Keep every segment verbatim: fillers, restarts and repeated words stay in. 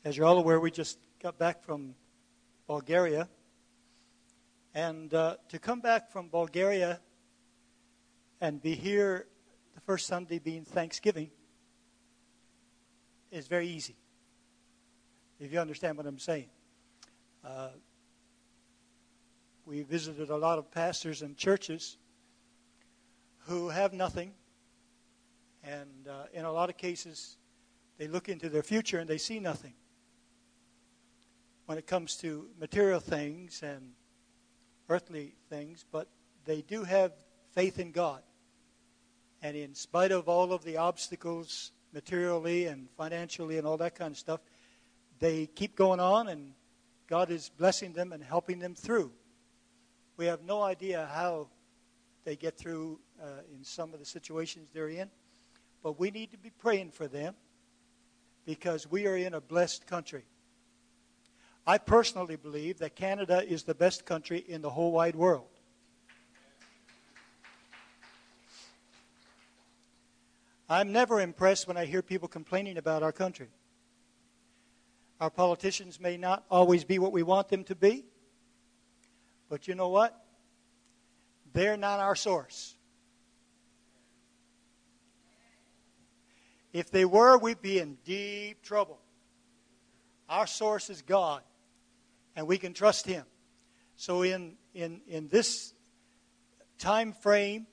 As you're all aware, we just got back from Bulgaria. And uh, to come back from Bulgaria and be here the first Sunday being Thanksgiving is very easy, if you understand what I'm saying. Uh, we visited a lot of pastors and churches who have nothing. And uh, in a lot of cases, they look into their future and they see nothing when it comes to material things and earthly things, but they do have faith in God. And in spite of all of the obstacles materially and financially and all that kind of stuff, they keep going on, and God is blessing them and helping them through. We have no idea how they get through uh, in some of the situations they're in, but we need to be praying for them because we are in a blessed country. I personally believe that Canada is the best country in the whole wide world. I'm never impressed when I hear people complaining about our country. Our politicians may not always be what we want them to be, but you know what? They're not our source. If they were, we'd be in deep trouble. Our source is God, and we can trust Him. So in, in, in this time frame,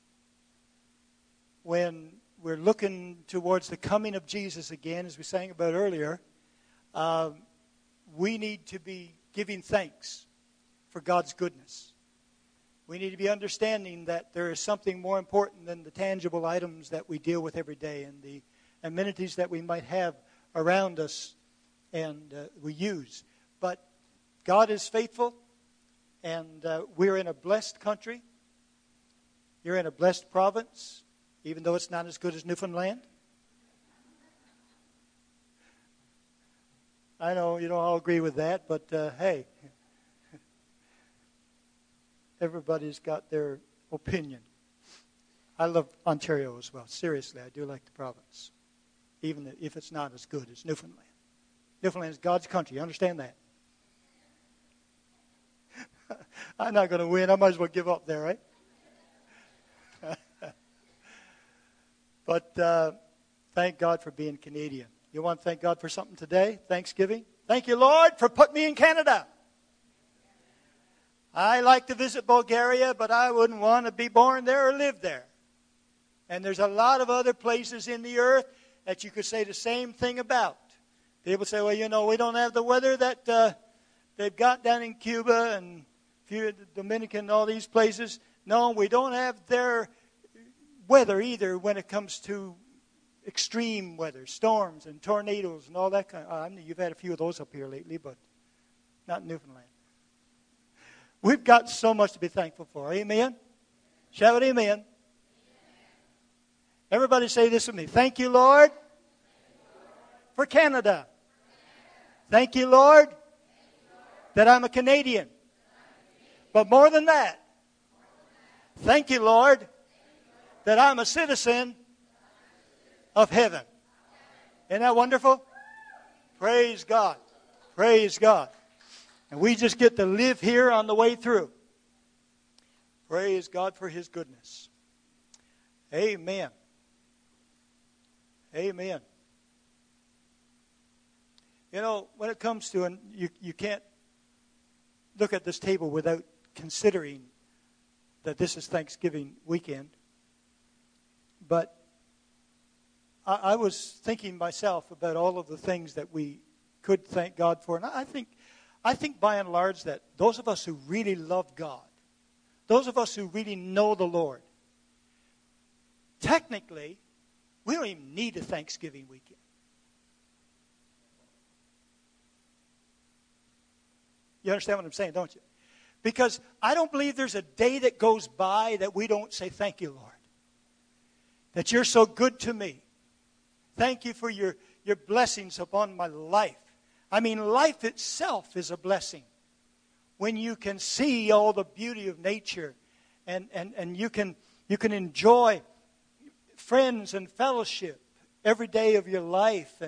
when we're looking towards the coming of Jesus again, as we sang about earlier, uh, we need to be giving thanks for God's goodness. We need to be understanding that there is something more important than the tangible items that we deal with every day and the amenities that we might have around us and uh, we use. But God is faithful, and uh, we're in a blessed country. You're in a blessed province, even though it's not as good as Newfoundland. I know you don't all agree with that, but uh, hey, everybody's got their opinion. I love Ontario as well. Seriously, I do like the province, even if it's not as good as Newfoundland. Newfoundland is God's country. You understand that? I'm not going to win. I might as well give up there, right? But uh, thank God for being Canadian. You want to thank God for something today? Thanksgiving? Thank you, Lord, for putting me in Canada. I like to visit Bulgaria, but I wouldn't want to be born there or live there. And there's a lot of other places in the earth that you could say the same thing about. People say, well, you know, we don't have the weather that uh, they've got down in Cuba and few Dominican and all these places. No, we don't have their weather either when it comes to extreme weather, storms and tornadoes and all that kind of. I mean, you've had a few of those up here lately, but not in Newfoundland. We've got so much to be thankful for. Amen? Shout amen. Everybody say this with me. Thank you, Lord, for Canada. Thank you, Lord, that I'm a Canadian. But more than that, thank you, Lord, that I'm a citizen of heaven. Isn't that wonderful? Praise God. Praise God. And we just get to live here on the way through. Praise God for His goodness. Amen. Amen. You know, when it comes to, and you, you can't look at this table without considering that this is Thanksgiving weekend. But I, I was thinking myself about all of the things that we could thank God for. And I think, I think by and large that those of us who really love God, those of us who really know the Lord, technically, we don't even need a Thanksgiving weekend. You understand what I'm saying, don't you? Because I don't believe there's a day that goes by that we don't say, thank you, Lord, that you're so good to me. Thank you for your, your blessings upon my life. I mean, life itself is a blessing. When you can see all the beauty of nature and, and, and you can you can enjoy friends and fellowship every day of your life, and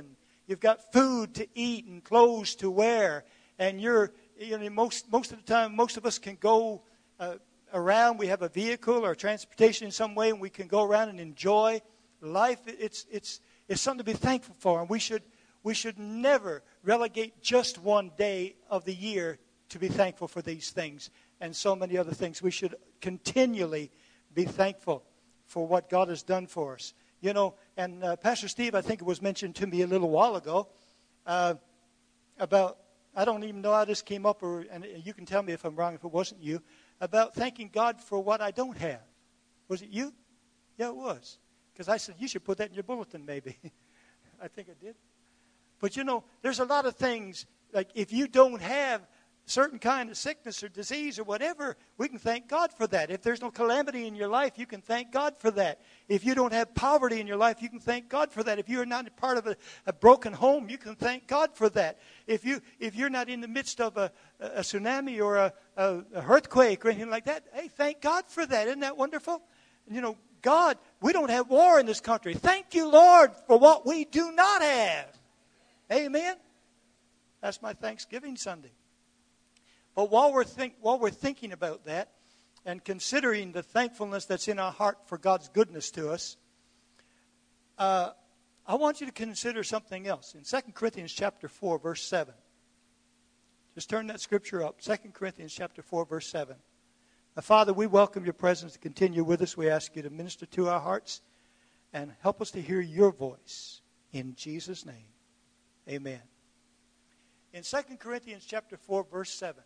you've got food to eat and clothes to wear, and you're, you know, most most of the time, most of us can go uh, around. We have a vehicle or transportation in some way, and we can go around and enjoy life. It's it's it's something to be thankful for, and we should we should never relegate just one day of the year to be thankful for these things and so many other things. We should continually be thankful for what God has done for us. You know, and uh, Pastor Steve, I think it was mentioned to me a little while ago uh, about, I don't even know how this came up, or and you can tell me if I'm wrong if it wasn't you, about thanking God for what I don't have. Was it you? Yeah, it was. Because I said, you should put that in your bulletin maybe. I think I did. But you know, there's a lot of things, like if you don't have certain kind of sickness or disease or whatever, we can thank God for that. If there's no calamity in your life, you can thank God for that. If you don't have poverty in your life, you can thank God for that. If you're not part of a, a broken home, you can thank God for that. If, you, if you're not in the midst of a, a tsunami or a, a, a earthquake or anything like that, hey, thank God for that. Isn't that wonderful? You know, God, we don't have war in this country. Thank you, Lord, for what we do not have. Amen? That's my Thanksgiving Sunday. But while we're think, while we're thinking about that and considering the thankfulness that's in our heart for God's goodness to us, uh, I want you to consider something else. In Second Corinthians chapter four, verse seven. Just turn that scripture up. Second Corinthians chapter four, verse seven. Now, Father, we welcome your presence to continue with us. We ask you to minister to our hearts and help us to hear your voice. In Jesus' name, amen. In Second Corinthians chapter four, verse seven.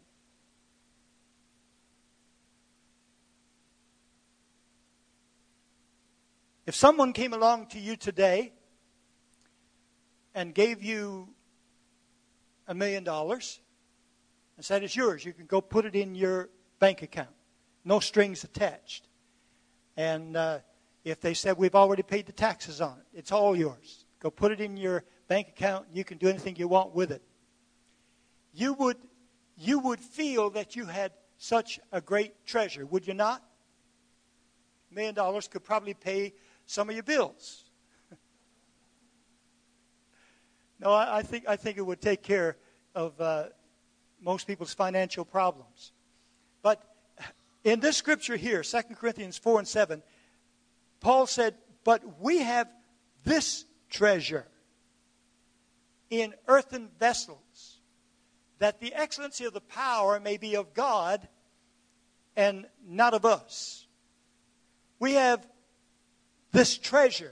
If someone came along to you today and gave you a million dollars and said, it's yours, you can go put it in your bank account. No strings attached. And uh, if they said, we've already paid the taxes on it, it's all yours. Go put it in your bank account. You can do anything you want with it. You would, you would feel that you had such a great treasure, would you not? A million dollars could probably pay some of your bills. No, I, I think I think it would take care of uh, most people's financial problems. But in this scripture here, Second Corinthians four and seven, Paul said, but we have this treasure in earthen vessels, that the excellency of the power may be of God and not of us. We have this treasure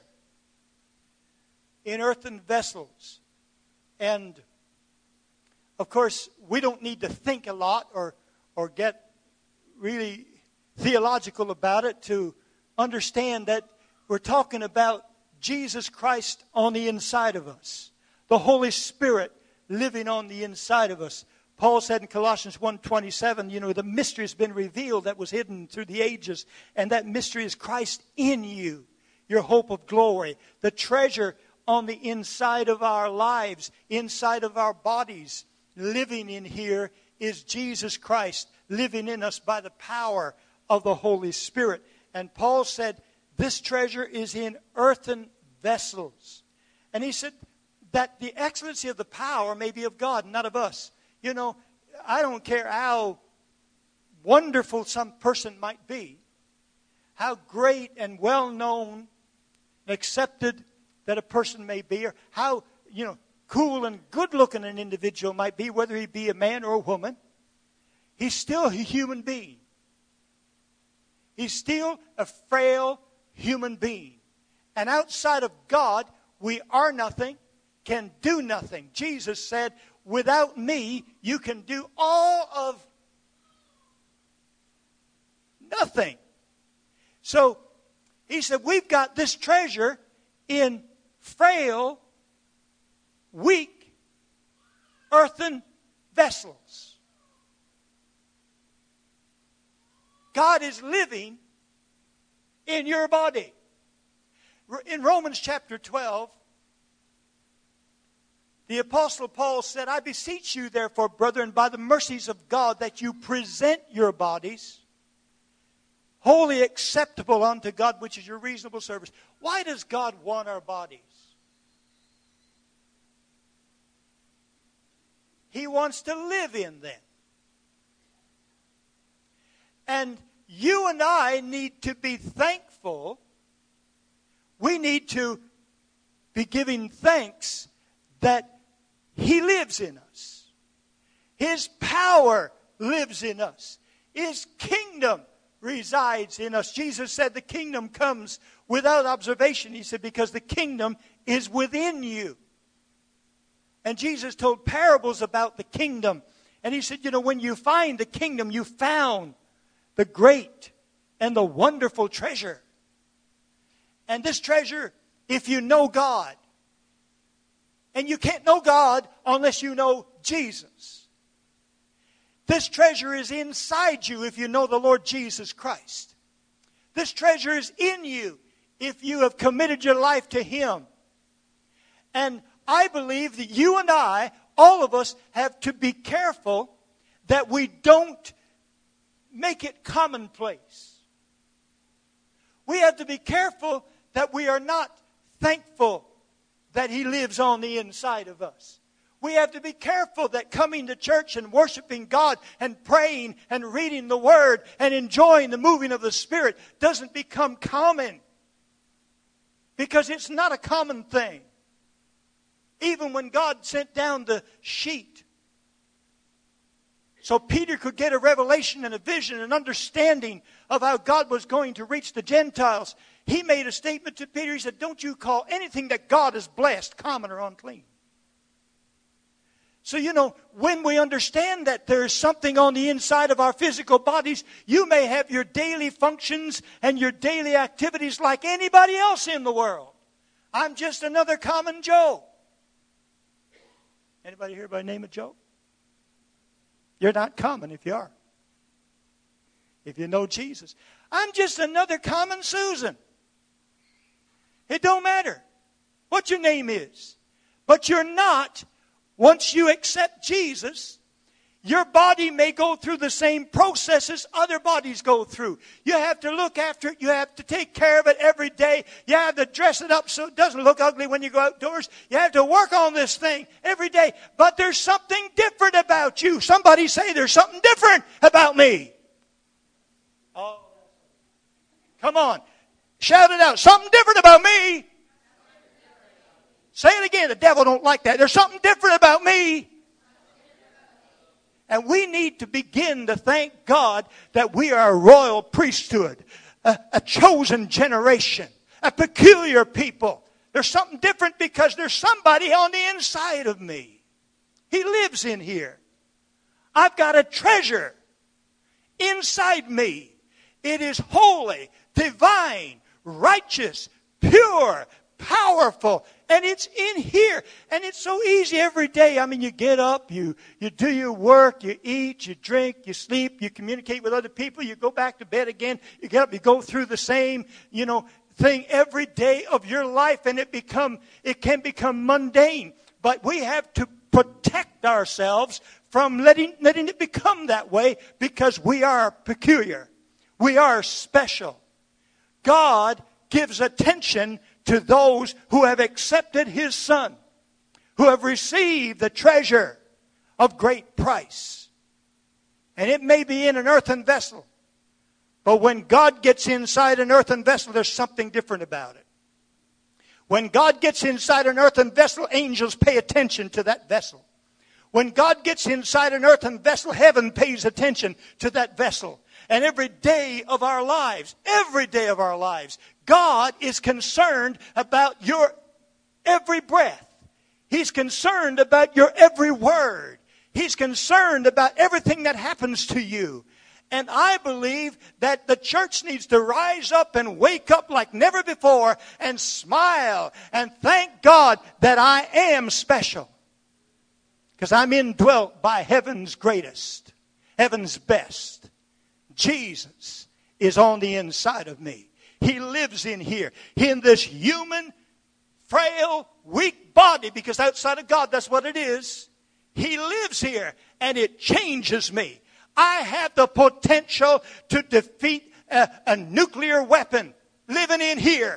in earthen vessels. And, of course, we don't need to think a lot or, or get really theological about it to understand that we're talking about Jesus Christ on the inside of us. The Holy Spirit living on the inside of us. Paul said in Colossians one twenty-seven, you know, the mystery has been revealed that was hidden through the ages. And that mystery is Christ in you, your hope of glory. The treasure on the inside of our lives, inside of our bodies, living in here is Jesus Christ, living in us by the power of the Holy Spirit. And Paul said, this treasure is in earthen vessels. And he said that the excellency of the power may be of God, not of us. You know, I don't care how wonderful some person might be, how great and well-known and accepted that a person may be, or how, you know, cool and good-looking an individual might be, whether he be a man or a woman. He's still a human being. He's still a frail human being. And outside of God, we are nothing, can do nothing. Jesus said, without me, you can do all of nothing. So, he said, we've got this treasure in frail, weak, earthen vessels. God is living in your body. In Romans chapter twelve, the Apostle Paul said, I beseech you, therefore, brethren, by the mercies of God, that you present your bodies wholly acceptable unto God, which is your reasonable service. Why does God want our bodies? He wants to live in them. And you and I need to be thankful. We need to be giving thanks that He lives in us. His power lives in us. His kingdom resides in us. Jesus said the kingdom comes without observation. He said because the kingdom is within you. And Jesus told parables about the kingdom. And He said, you know, when you find the kingdom, you found the great and the wonderful treasure. And this treasure, if you know God, and you can't know God unless you know Jesus. This treasure is inside you if you know the Lord Jesus Christ. This treasure is in you if you have committed your life to Him. And I believe that you and I, all of us, have to be careful that we don't make it commonplace. We have to be careful that we are not thankful that He lives on the inside of us. We have to be careful that coming to church and worshiping God and praying and reading the Word and enjoying the moving of the Spirit doesn't become common. Because it's not a common thing. Even when God sent down the sheet so Peter could get a revelation and a vision and understanding of how God was going to reach the Gentiles, He made a statement to Peter. He said, don't you call anything that God has blessed common or unclean. So, you know, when we understand that there is something on the inside of our physical bodies, you may have your daily functions and your daily activities like anybody else in the world. I'm just another common Joe. Anybody here by the name of Joe? You're not common if you are. If you know Jesus. I'm just another common Susan. It don't matter what your name is. But you're not, once you accept Jesus, your body may go through the same processes other bodies go through. You have to look after it. You have to take care of it every day. You have to dress it up so it doesn't look ugly when you go outdoors. You have to work on this thing every day. But there's something different about you. Somebody say there's something different about me. Oh, come on. Shout it out. Something different about me. Say it again. The devil don't like that. There's something different about me. And we need to begin to thank God that we are a royal priesthood, a, a chosen generation, a peculiar people. There's something different because there's somebody on the inside of me. He lives in here. I've got a treasure inside me. It is holy, divine, righteous, pure, powerful, and it's in here. And it's so easy every day. I mean, you get up, you, you do your work, you eat, you drink, you sleep, you communicate with other people, you go back to bed again, you get up, you go through the same, you know, thing every day of your life, and it become it can become mundane. But we have to protect ourselves from letting letting it become that way, because we are peculiar. We are special. God gives attention to those who have accepted His Son, who have received the treasure of great price. And it may be in an earthen vessel, but when God gets inside an earthen vessel, there's something different about it. When God gets inside an earthen vessel, angels pay attention to that vessel. When God gets inside an earthen vessel, heaven pays attention to that vessel. And every day of our lives, every day of our lives, God is concerned about your every breath. He's concerned about your every word. He's concerned about everything that happens to you. And I believe that the church needs to rise up and wake up like never before and smile and thank God that I am special. Because I'm indwelt by heaven's greatest, heaven's best. Jesus is on the inside of me. He lives in here, in this human, frail, weak body, because outside of God, that's what it is. He lives here, and it changes me. I have the potential to defeat a, a nuclear weapon living in here.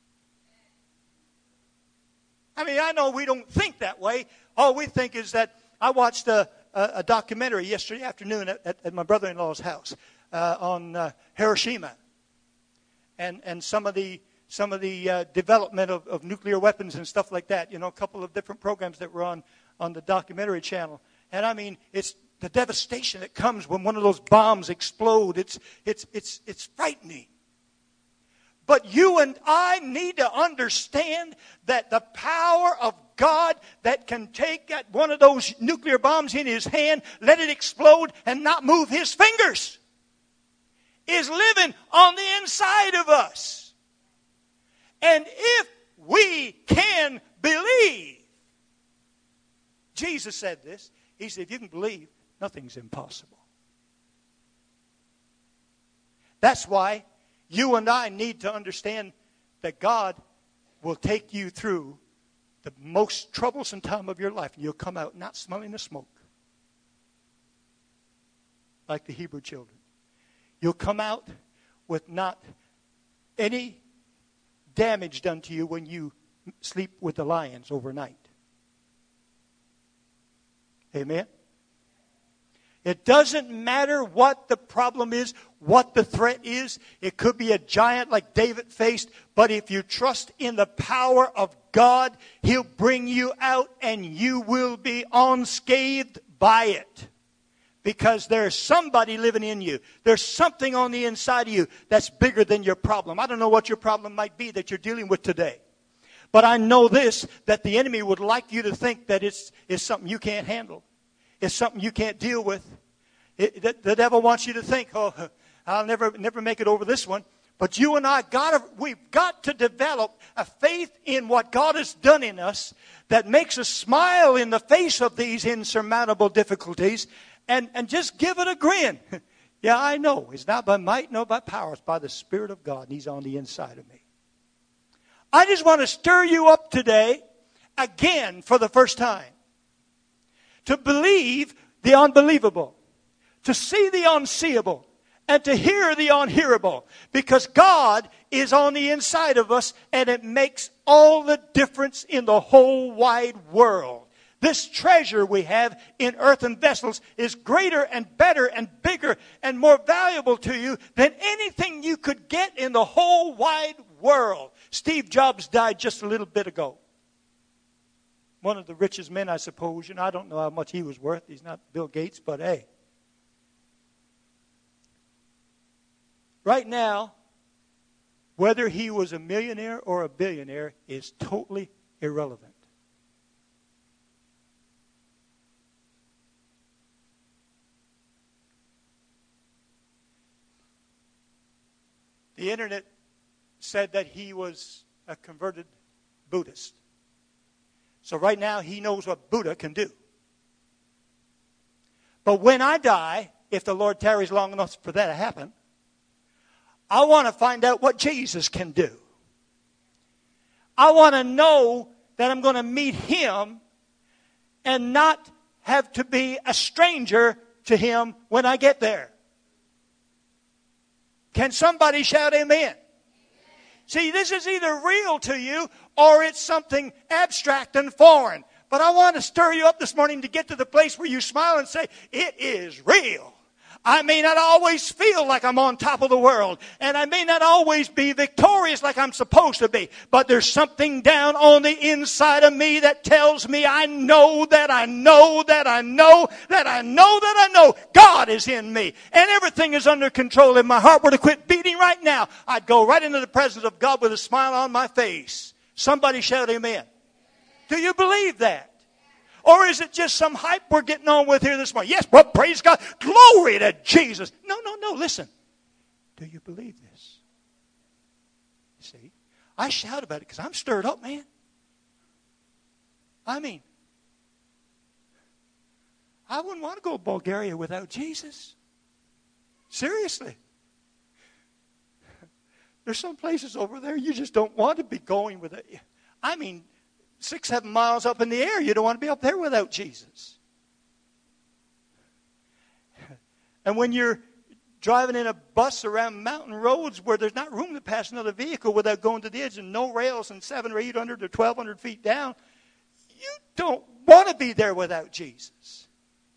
I mean, I know we don't think that way. All we think is that I watched a, a, a documentary yesterday afternoon at, at, at my brother-in-law's house uh, on uh, Hiroshima and and some of the some of the uh, development of, of nuclear weapons and stuff like that. You know, a couple of different programs that were on on the documentary channel. And I mean, it's the devastation that comes when one of those bombs explode. It's it's it's it's frightening. But you and I need to understand that the power of God that can take one of those nuclear bombs in his hand, let it explode, and not move his fingers, is living on the inside of us. And if we can believe, Jesus said this, he said, if you can believe, nothing's impossible. That's why you and I need to understand that God will take you through the most troublesome time of your life, and you'll come out not smelling the smoke like the Hebrew children. You'll come out with not any damage done to you when you sleep with the lions overnight. Amen? It doesn't matter what the problem is, what the threat is. It could be a giant like David faced, but if you trust in the power of God, he'll bring you out and you will be unscathed by it. Because there's somebody living in you. There's something on the inside of you that's bigger than your problem. I don't know what your problem might be that you're dealing with today. But I know this, that the enemy would like you to think that it's, it's something you can't handle. It's something you can't deal with. It, the, the devil wants you to think, oh, I'll never never make it over this one. But you and I, gotta, we've got to develop a faith in what God has done in us that makes us smile in the face of these insurmountable difficulties and, and just give it a grin. Yeah, I know. It's not by might, nor by power. It's by the Spirit of God, and he's on the inside of me. I just want to stir you up today, again, for the first time, to believe the unbelievable, to see the unseeable, and to hear the unhearable. Because God is on the inside of us, and it makes all the difference in the whole wide world. This treasure we have in earthen vessels is greater and better and bigger and more valuable to you than anything you could get in the whole wide world. Steve Jobs died just a little bit ago. One of the richest men, I suppose. And I don't know how much he was worth. He's not Bill Gates, but hey. Right now, whether he was a millionaire or a billionaire is totally irrelevant. The internet said that he was a converted Buddhist. So right now, he knows what Buddha can do. But when I die, if the Lord tarries long enough for that to happen, I want to find out what Jesus can do. I want to know that I'm going to meet him and not have to be a stranger to him when I get there. Can somebody shout amen? See, this is either real to you or it's something abstract and foreign. But I want to stir you up this morning to get to the place where you smile and say, it is real. I may not always feel like I'm on top of the world. And I may not always be victorious like I'm supposed to be. But there's something down on the inside of me that tells me I know that I know that I know that I know that I know God is in me. And everything is under control. If my heart were to quit beating right now, I'd go right into the presence of God with a smile on my face. Somebody shout amen. Do you believe that? Or is it just some hype we're getting on with here this morning? Yes, well, praise God. Glory to Jesus. No, no, no. Listen. Do you believe this? See, I shout about it because I'm stirred up, man. I mean, I wouldn't want to go to Bulgaria without Jesus. Seriously. There's some places over there you just don't want to be going with it. I mean, Six, seven miles up in the air. You don't want to be up there without Jesus. And when you're driving in a bus around mountain roads where there's not room to pass another vehicle without going to the edge and no rails and seven or eight hundred or twelve hundred feet down, You don't want to be there without Jesus.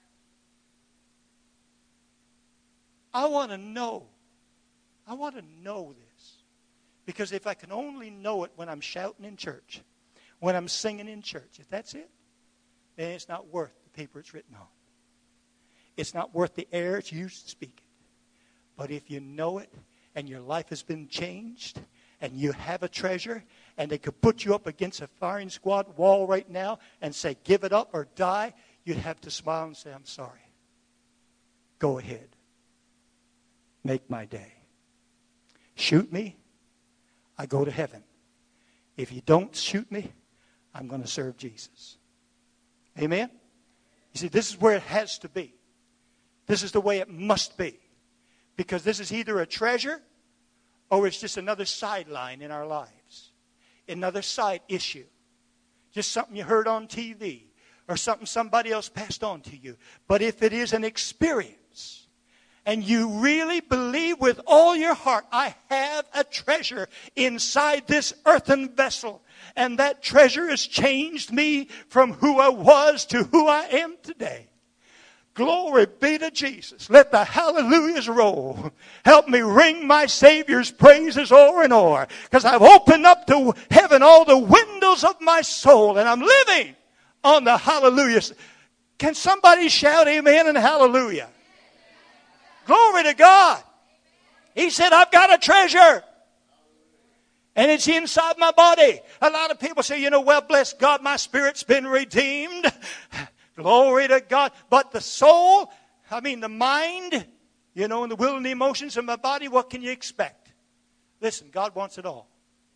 I want to know. I want to know this. Because if I can only know it when I'm shouting in church, when I'm singing in church, if that's it, then it's not worth the paper it's written on. It's not worth the air it's used to speak it. But if you know it, and your life has been changed, and you have a treasure, and they could put you up against a firing squad wall right now and say, give it up or die, you'd have to smile and say, I'm sorry. Go ahead. Make my day. Shoot me, I go to heaven. If you don't shoot me, I'm going to serve Jesus. Amen? You see, this is where it has to be. This is the way it must be. Because this is either a treasure or it's just another sideline in our lives. Another side issue. Just something you heard on T V or something somebody else passed on to you. But if it is an experience and you really believe with all your heart, I have a treasure inside this earthen vessel, and that treasure has changed me from who I was to who I am today. Glory be to Jesus. Let the hallelujahs roll. Help me ring my Savior's praises o'er and o'er. Because I've opened up to heaven all the windows of my soul. And I'm living on the hallelujahs. Can somebody shout amen and hallelujah? Glory to God. He said, I've got a treasure. And it's inside my body. A lot of people say, you know, well, bless God, my spirit's been redeemed. Glory to God. But the soul, I mean the mind, you know, and the will and the emotions of my body, what can you expect? Listen, God wants it all.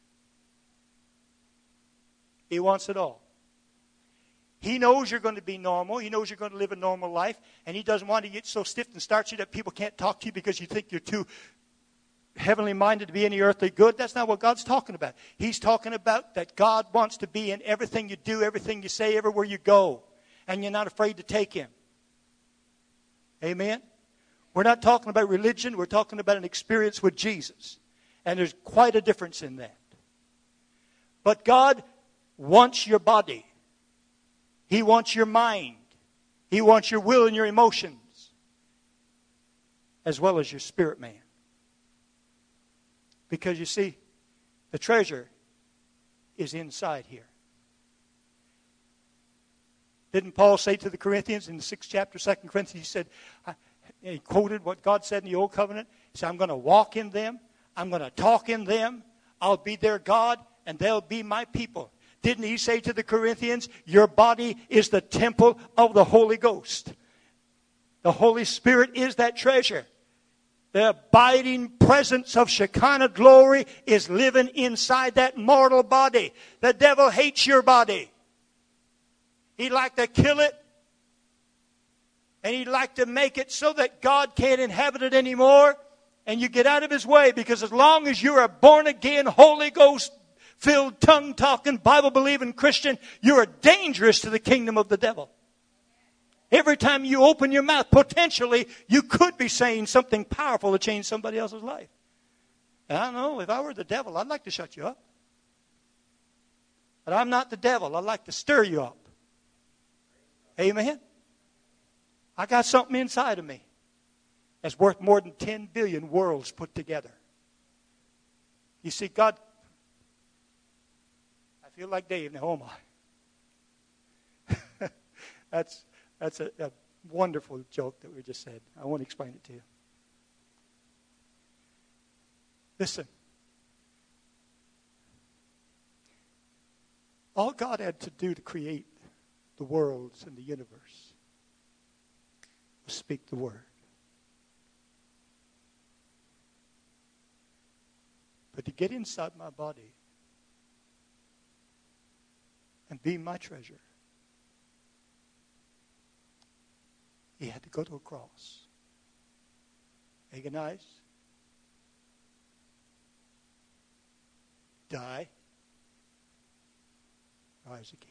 He wants it all. He knows you're going to be normal. He knows you're going to live a normal life. And He doesn't want to get so stiff and starchy that people can't talk to you because you think you're too heavenly minded to be any earthly good. That's not what God's talking about. He's talking about that God wants to be in everything you do, everything you say, everywhere you go. And you're not afraid to take Him. Amen? We're not talking about religion. We're talking about an experience with Jesus. And there's quite a difference in that. But God wants your body. He wants your mind. He wants your will and your emotions. As well as your spirit man. Because you see, the treasure is inside here. Didn't Paul say to the Corinthians in the sixth chapter, Second Corinthians, he said, he quoted what God said in the Old Covenant. He said, I'm going to walk in them. I'm going to talk in them. I'll be their God, and they'll be my people. Didn't he say to the Corinthians, your body is the temple of the Holy Ghost? The Holy Spirit is that treasure. The abiding presence of Shekinah glory is living inside that mortal body. The devil hates your body. He'd like to kill it. And he'd like to make it so that God can't inhabit it anymore. And you get out of His way. Because as long as you're a born-again, Holy Ghost-filled, tongue-talking, Bible-believing Christian, you're dangerous to the kingdom of the devil. Every time you open your mouth, potentially, you could be saying something powerful to change somebody else's life. And I don't know, if I were the devil, I'd like to shut you up. But I'm not the devil. I'd like to stir you up. Amen? I got something inside of me that's worth more than ten billion worlds put together. You see, God, I feel like Dave now, oh my. that's that's a, a wonderful joke that we just said. I won't explain it to you. Listen. All God had to do to create the worlds and the universe was speak the word. But to get inside my body and be my treasure, He had to go to a cross, agonize, die, rise again.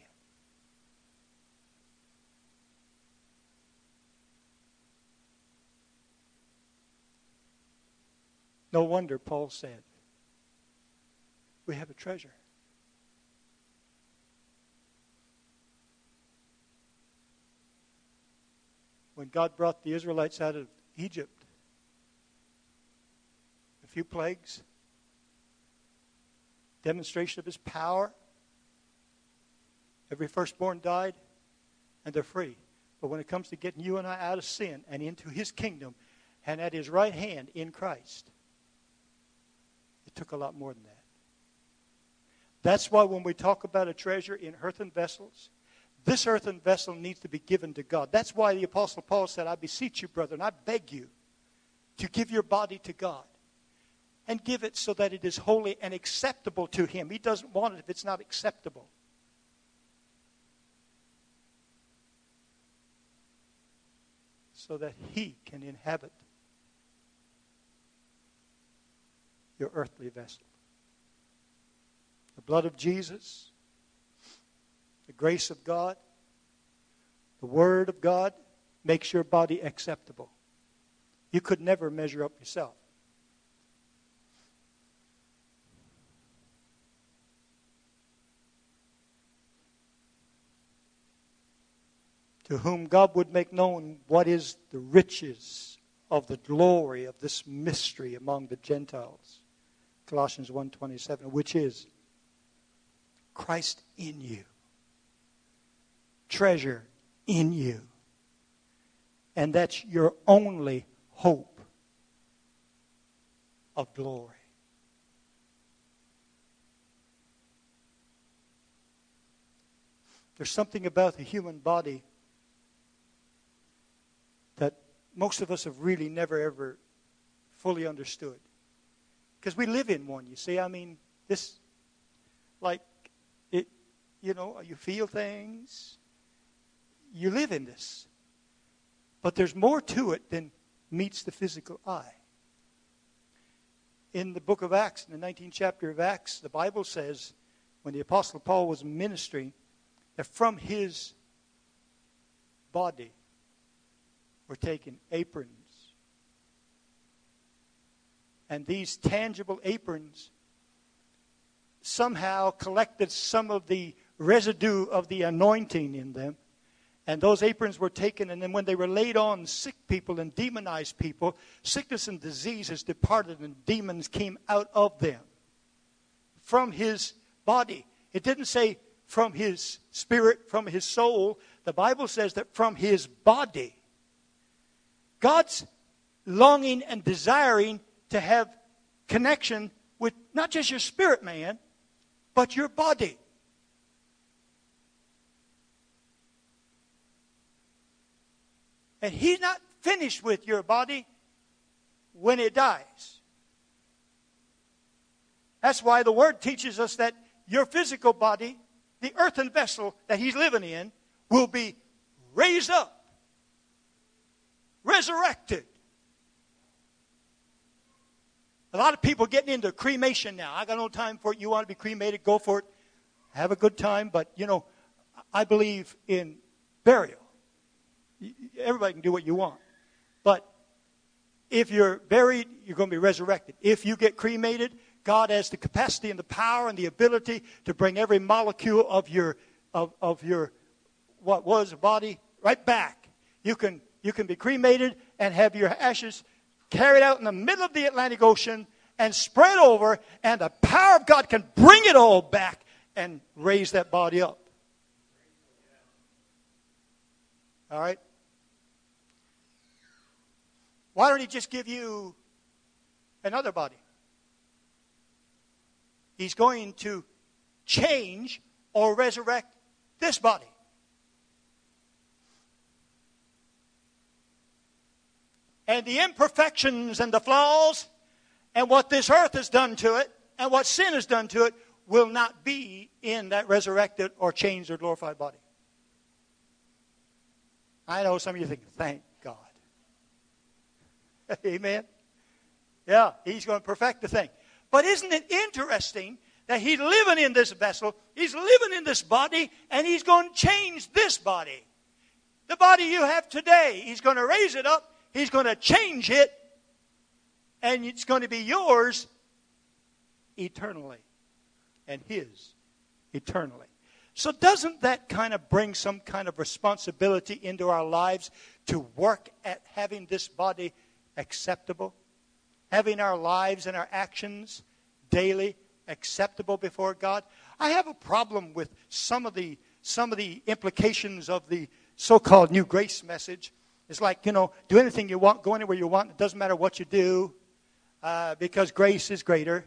No wonder Paul said, we have a treasure. when God brought the Israelites out of Egypt, a few plagues, demonstration of his power. Every firstborn died, and they're free. But when it comes to getting you and I out of sin and into his kingdom and at his right hand in Christ, it took a lot more than that. That's why when we talk about a treasure in earthen vessels, this earthen vessel needs to be given to God. That's why the Apostle Paul said, I beseech you, brethren, I beg you to give your body to God. And give it so that it is holy and acceptable to him. He doesn't want it if it's not acceptable. So that he can inhabit your earthly vessel. The blood of Jesus, the grace of God, the Word of God makes your body acceptable. You could never measure up yourself. To whom God would make known what is the riches of the glory of this mystery among the Gentiles. Colossians one twenty-seven, which is Christ in you. Treasure in you. And that's your only hope of glory. There's something about the human body that most of us have really never ever fully understood. Because we live in one, you see. I mean, this, like, it, you know, you feel things. You live in this. But there's more to it than meets the physical eye. In the book of Acts, in the nineteenth chapter of Acts, the Bible says, when the Apostle Paul was ministering, that from his body were taken aprons. And these tangible aprons somehow collected some of the residue of the anointing in them. And those aprons were taken, and then when they were laid on sick people and demonized people, sickness and diseases departed and demons came out of them. From his body. It didn't say from his spirit, from his soul. The Bible says that from his body. God's longing and desiring to have connection with not just your spirit, man, but your body. And he's not finished with your body when it dies. That's why the Word teaches us that your physical body, the earthen vessel that he's living in, will be raised up, resurrected. A lot of people getting into cremation now. I got no time for it. You want to be cremated, go for it. Have a good time. But, you know, I believe in burial. Everybody can do what you want. But if you're buried, you're going to be resurrected. If you get cremated, God has the capacity and the power and the ability to bring every molecule of your of, of your what was a body right back. You can you can be cremated and have your ashes carried out in the middle of the Atlantic Ocean and spread over, and the power of God can bring it all back and raise that body up. All right? Why don't he just give you another body? He's going to change or resurrect this body. And the imperfections and the flaws and what this earth has done to it and what sin has done to it will not be in that resurrected or changed or glorified body. I know some of you think, thank God. Amen? Yeah, he's going to perfect the thing. But isn't it interesting that he's living in this vessel, he's living in this body, and he's going to change this body. The body you have today, he's going to raise it up, he's going to change it, and it's going to be yours eternally, and his eternally. So doesn't that kind of bring some kind of responsibility into our lives to work at having this body acceptable? Having our lives and our actions daily acceptable before God? I have a problem with some of the some of the implications of the so-called New Grace message. It's like, you know, do anything you want, go anywhere you want. It doesn't matter what you do uh, because grace is greater.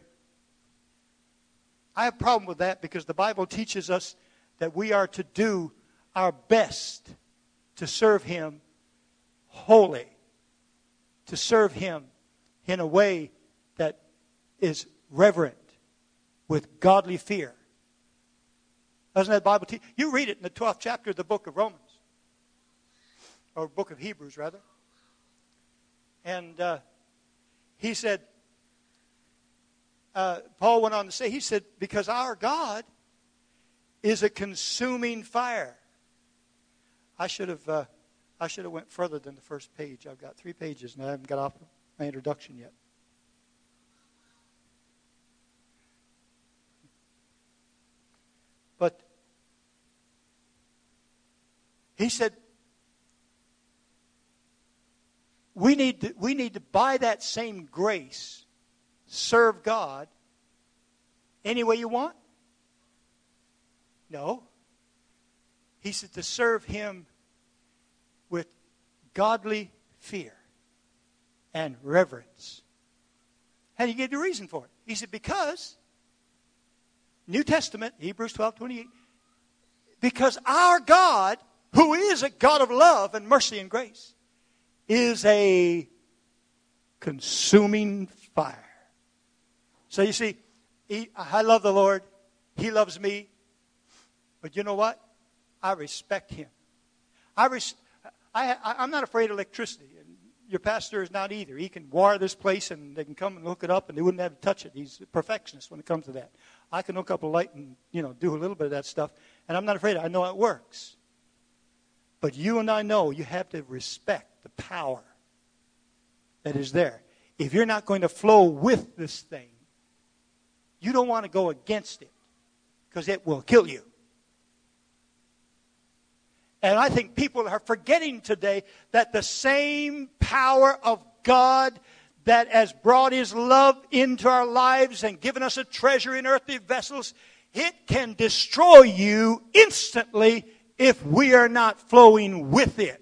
I have a problem with that because the Bible teaches us that we are to do our best to serve Him wholly, to serve Him in a way that is reverent, with godly fear. Doesn't that Bible teach? You read it in the twelfth chapter of the book of Romans, or book of Hebrews, rather. And uh, he said, uh, Paul went on to say, he said, because our God is a consuming fire. I should have uh, I should have went further than the first page. I've got three pages and I haven't got off my introduction yet. But he said, we need to, we need to, by that same grace, serve God any way you want. No. He said to serve Him with godly fear and reverence. And he gave the reason for it. He said, because, New Testament, Hebrews twelve twenty-eight, because our God, who is a God of love and mercy and grace, is a consuming fire. So you see, he, I love the Lord. He loves me. But you know what? I respect Him. I res- I, I, I'm not afraid of electricity. And your pastor is not either. He can wire this place and they can come and hook it up and they wouldn't have to touch it. He's a perfectionist when it comes to that. I can hook up a light and, you know, do a little bit of that stuff. And I'm not afraid. I know it works. But you and I know you have to respect the power that is there. If you're not going to flow with this thing, you don't want to go against it because it will kill you. And I think people are forgetting today that the same power of God that has brought His love into our lives and given us a treasure in earthly vessels, it can destroy you instantly if we are not flowing with it.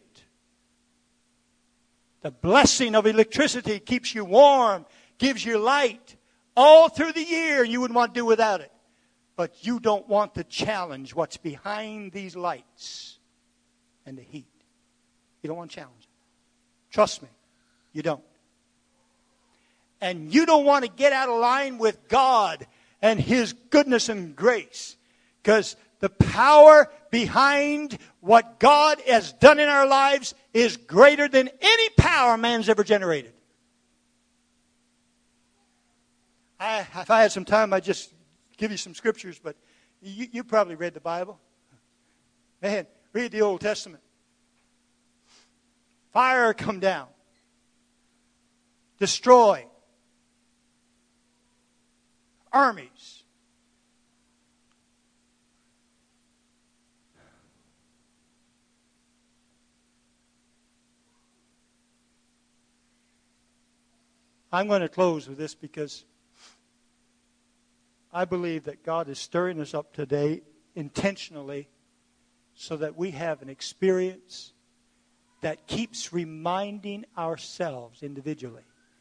The blessing of electricity keeps you warm, gives you light all through the year. You wouldn't want to do without it. But you don't want to challenge what's behind these lights and the heat. You don't want to challenge it. Trust me, you don't. And you don't want to get out of line with God and His goodness and grace. Because the power behind what God has done in our lives is greater than any power man's ever generated. I, if I had some time, I'd just give you some scriptures, but you, you probably read the Bible. Man, read the Old Testament. Fire come down. Destroy. Armies. I'm going to close with this because I believe that God is stirring us up today intentionally so that we have an experience that keeps reminding ourselves individually,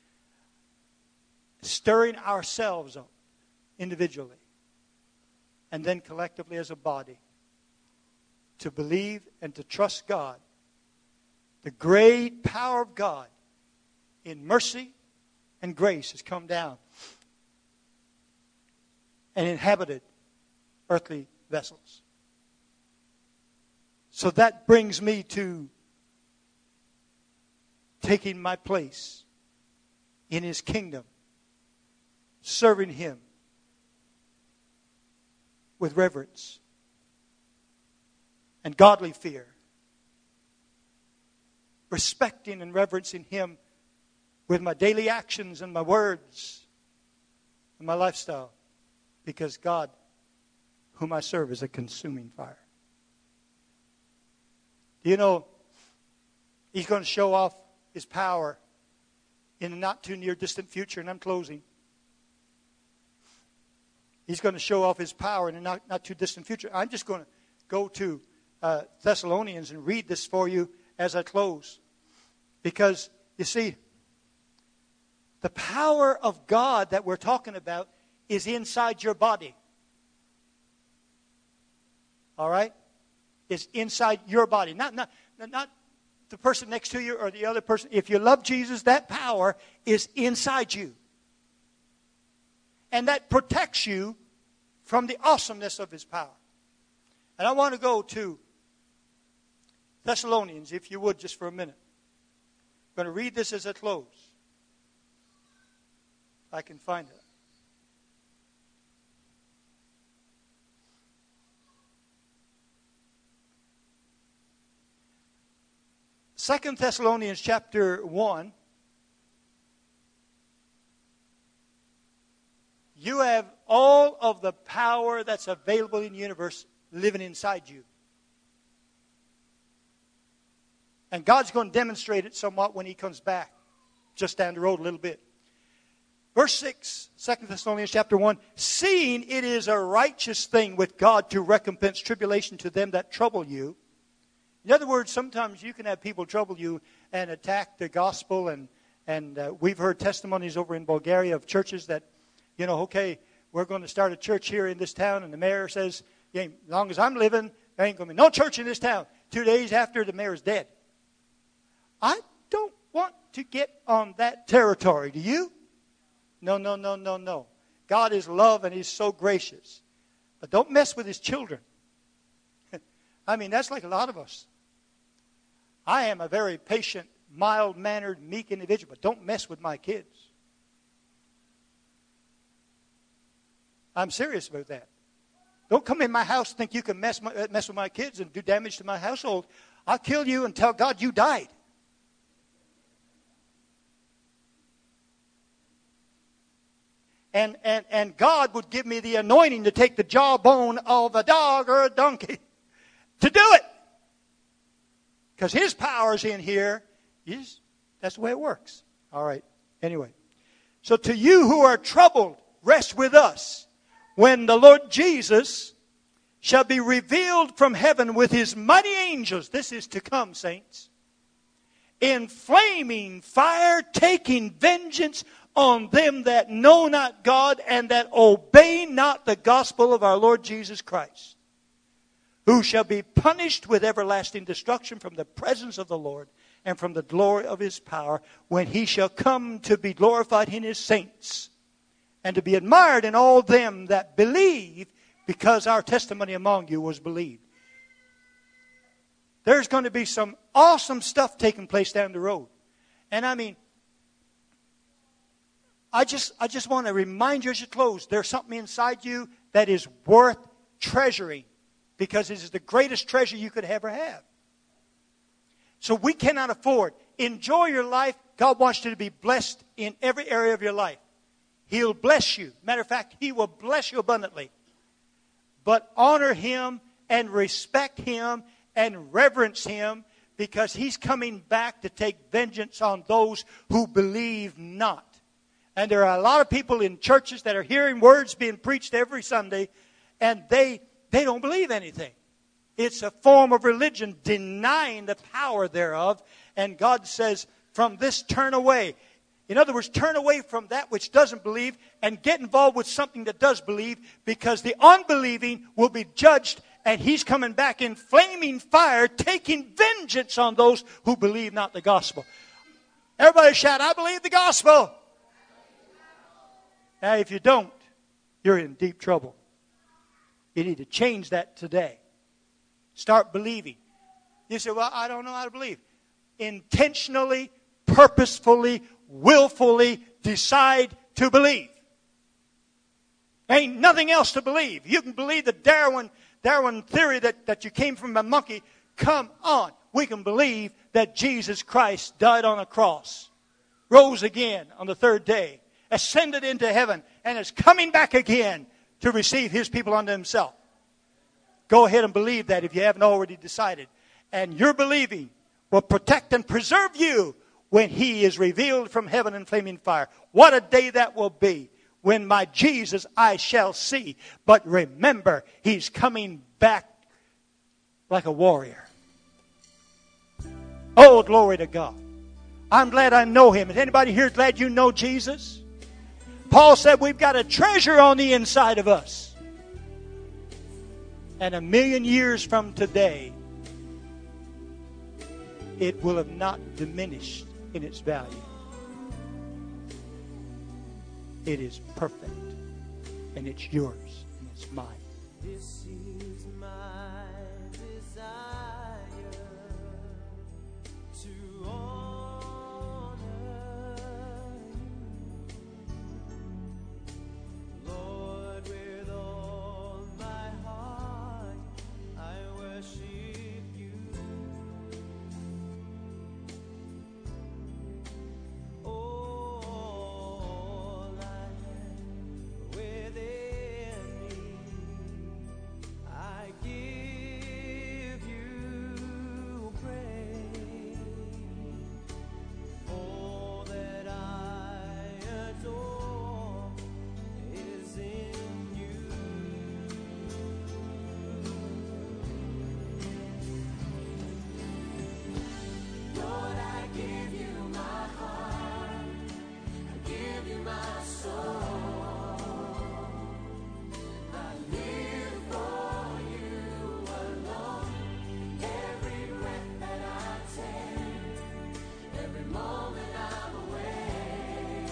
stirring ourselves up individually, and then collectively as a body to believe and to trust God, the great power of God in mercy and grace has come down and inhabited earthly vessels. So that brings me to taking my place in His kingdom, serving Him with reverence and godly fear, respecting and reverencing Him with my daily actions and my words and my lifestyle, because God, whom I serve is a consuming fire. Do you know He's going to show off His power in the not too near distant future, and I'm closing. He's going to show off His power in the not, not too distant future. I'm just going to go to uh, Thessalonians and read this for you as I close. Because, you see, the power of God that we're talking about is inside your body. All right? It's inside your body. Not, not, not the person next to you or the other person. If you love Jesus, that power is inside you. And that protects you from the awesomeness of His power. And I want to go to Thessalonians, if you would, just for a minute. I'm going to read this as I close. If I can find it. Second Thessalonians chapter one. You have all of the power that's available in the universe living inside you. And God's going to demonstrate it somewhat when He comes back, just down the road a little bit. Verse six, Second Thessalonians chapter one. Seeing it is a righteous thing with God to recompense tribulation to them that trouble you. In other words, sometimes you can have people trouble you and attack the gospel. And, and uh, we've heard testimonies over in Bulgaria of churches that, you know, okay, we're going to start a church here in this town. And the mayor says, yeah, as long as I'm living, there ain't going to be no church in this town. Two days after, the mayor's dead. I don't want to get on that territory. Do you? No, no, no, no, no. God is love and He's so gracious. But don't mess with His children. I mean, that's like a lot of us. I am a very patient, mild-mannered, meek individual, but don't mess with my kids. I'm serious about that. Don't come in my house and think you can mess, my, mess with my kids and do damage to my household. I'll kill you and tell God you died. And, and, and God would give me the anointing to take the jawbone of a dog or a donkey to do it. Because His power's in here. He's, that's the way it works. All right. Anyway. So to you who are troubled, rest with us when the Lord Jesus shall be revealed from heaven with His mighty angels. This is to come, saints. In flaming fire, taking vengeance on them that know not God and that obey not the gospel of our Lord Jesus Christ, who shall be punished with everlasting destruction from the presence of the Lord and from the glory of His power, when He shall come to be glorified in His saints and to be admired in all them that believe, because our testimony among you was believed. There's going to be some awesome stuff taking place down the road. And I mean, I just I just want to remind you as you close, there's something inside you that is worth treasuring, because it is the greatest treasure you could ever have. So we cannot afford. Enjoy your life. God wants you to be blessed in every area of your life. He'll bless you. Matter of fact, He will bless you abundantly. But honor Him and respect Him and reverence Him, because He's coming back to take vengeance on those who believe not. And there are a lot of people in churches that are hearing words being preached every Sunday, and they they don't believe anything. It's a form of religion denying the power thereof. And God says, from this turn away. In other words, turn away from that which doesn't believe and get involved with something that does believe, because the unbelieving will be judged, and He's coming back in flaming fire, taking vengeance on those who believe not the gospel. Everybody shout, I believe the gospel. Now, if you don't, you're in deep trouble. You need to change that today. Start believing. You say, well, I don't know how to believe. Intentionally, purposefully, willfully decide to believe. Ain't nothing else to believe. You can believe the Darwin, Darwin theory that, that you came from a monkey. Come on. We can believe that Jesus Christ died on a cross, rose again on the third day, ascended into heaven, and is coming back again to receive His people unto Himself. Go ahead and believe that if you haven't already decided. And your believing will protect and preserve you when He is revealed from heaven in flaming fire. What a day that will be, when my Jesus I shall see. But remember, He's coming back like a warrior. Oh, glory to God. I'm glad I know Him. Is anybody here glad you know Jesus? Paul said we've got a treasure on the inside of us. And a million years from today, it will have not diminished in its value. It is perfect. And it's yours. And it's mine. This is my desire to honor you. Lord, with all my heart, I worship you. All I have within me, I give you praise. All that I adore is in you. Lord, I give you my heart. I give you my soul. I live for you alone. Every breath that I take, every moment I'm away.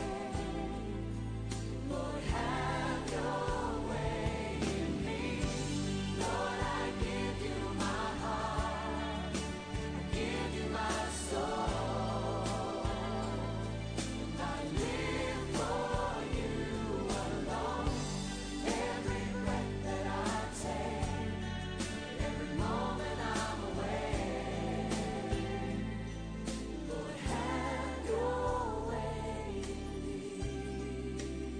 Lord, have your way in me. Lord, I give you my heart. I give you my soul. I live for you alone. Every breath that I take, every moment I'm away. Lord, have your way in me.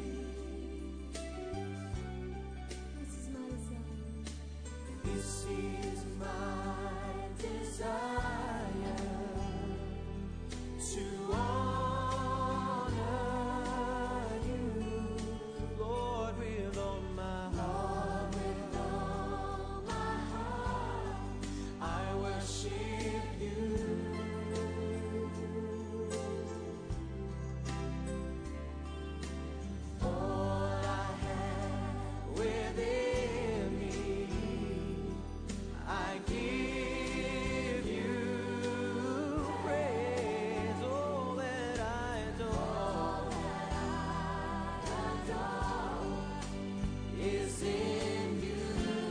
This is my desire to honor you, Lord, with all my heart. With all my heart, I worship you. All I have within me, I give you praise. All that I adore is in you.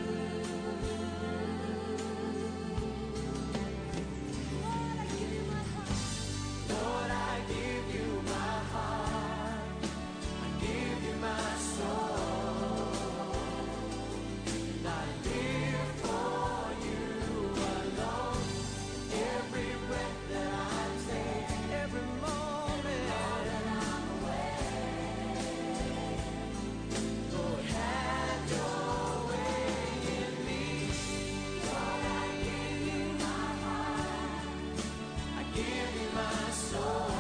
Lord, I give you my heart. I give you my soul. And I live for you alone. Every breath that I take, every moment I'm away. Lord, have your way in me. Lord, I give you my heart. I give you my soul.